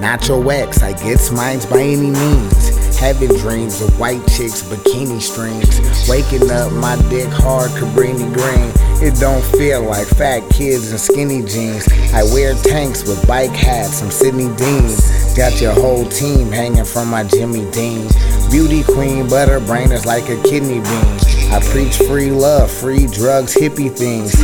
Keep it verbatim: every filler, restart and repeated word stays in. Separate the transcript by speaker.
Speaker 1: Not your ex, I gets mines by any means. Having dreams of white chicks, bikini strings. Waking up, my dick hard, Cabrini green. It don't feel like fat kids in skinny jeans. I wear tanks with bike hats, I'm Sidney Dean. Got your whole team hanging from my Jimmy Dean. Beauty queen, but her brain is like a kidney bean. I preach free love, free drugs, hippie things.